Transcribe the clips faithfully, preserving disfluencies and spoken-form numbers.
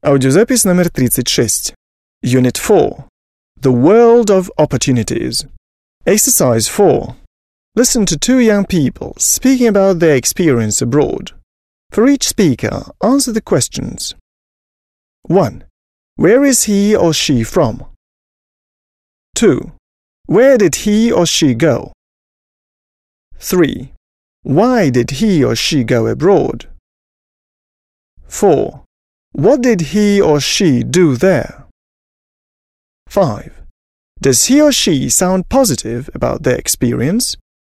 Аудиозапись номер тридцать шесть. Unit four. The World of Opportunities. Exercise four. Listen to two young people speaking about their experience abroad. For each speaker, answer the questions. one. Where is he or she from? two. Where did he or she go? three. Why did he or she go abroad? four. What did he or she do there? five. Does he or she sound positive about their experience?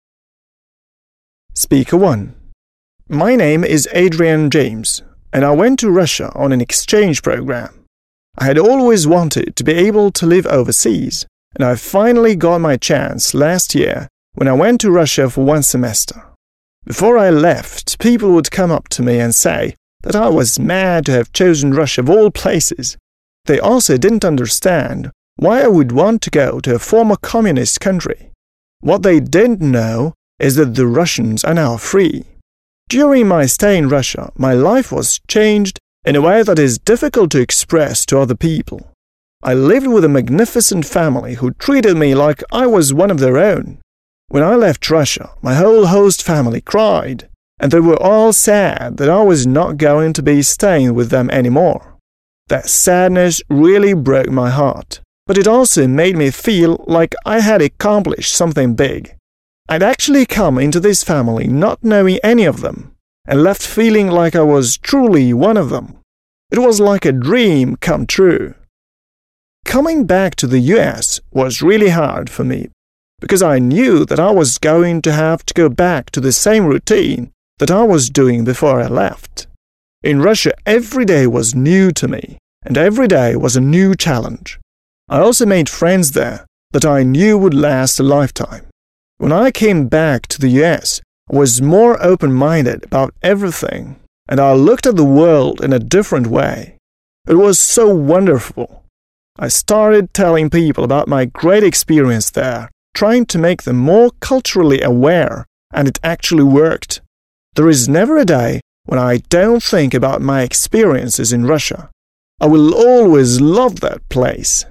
Speaker one. My name is Adrian James, and I went to Russia on an exchange program. I had always wanted to be able to live overseas, and I finally got my chance last year when I went to Russia for one semester. Before I left, people would come up to me and say that I was mad to have chosen Russia of all places. They also didn't understand why I would want to go to a former communist country. What they didn't know is that the Russians are now free. During my stay in Russia, my life was changed in a way that is difficult to express to other people. I lived with a magnificent family who treated me like I was one of their own. When I left Russia, my whole host family cried, and they were all sad that I was not going to be staying with them anymore. That sadness really broke my heart, but it also made me feel like I had accomplished something big. I'd actually come into this family not knowing any of them, and left feeling like I was truly one of them. It was like a dream come true. Coming back to the U S was really hard for me, because I knew that I was going to have to go back to the same routine that I was doing before I left. In Russia, every day was new to me, and every day was a new challenge. I also made friends there that I knew would last a lifetime. When I came back to the U S, I was more open-minded about everything, and I looked at the world in a different way. It was so wonderful. I started telling people about my great experience there, trying to make them more culturally aware, and it actually worked. There is never a day when I don't think about my experiences in Russia. I will always love that place.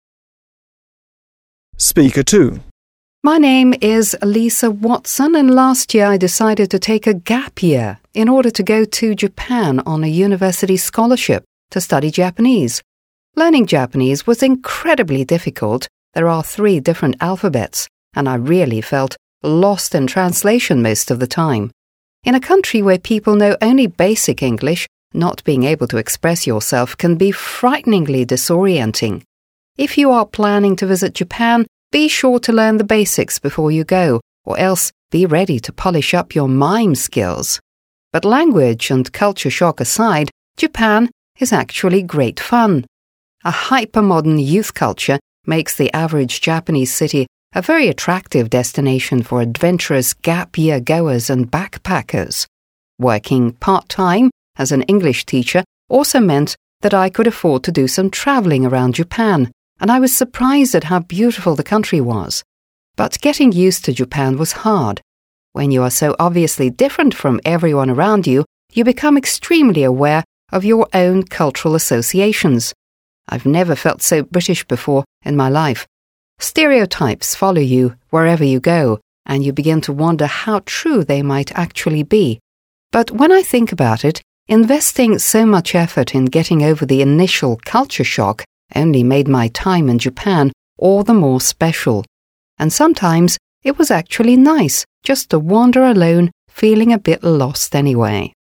Speaker two. My name is Lisa Watson, and last year I decided to take a gap year in order to go to Japan on a university scholarship to study Japanese. Learning Japanese was incredibly difficult. There are three different alphabets, and I really felt lost in translation most of the time. In a country where people know only basic English, not being able to express yourself can be frighteningly disorienting. If you are planning to visit Japan, be sure to learn the basics before you go, or else be ready to polish up your mime skills. But language and culture shock aside, Japan is actually great fun. A hyper-modern youth culture makes the average Japanese city a very attractive destination for adventurous gap-year goers and backpackers. Working part-time as an English teacher also meant that I could afford to do some traveling around Japan, and I was surprised at how beautiful the country was. But getting used to Japan was hard. When you are so obviously different from everyone around you, you become extremely aware of your own cultural associations. I've never felt so British before in my life. Stereotypes follow you wherever you go, and you begin to wonder how true they might actually be. But when I think about it, investing so much effort in getting over the initial culture shock only made my time in Japan all the more special. And sometimes it was actually nice just to wander alone, feeling a bit lost anyway.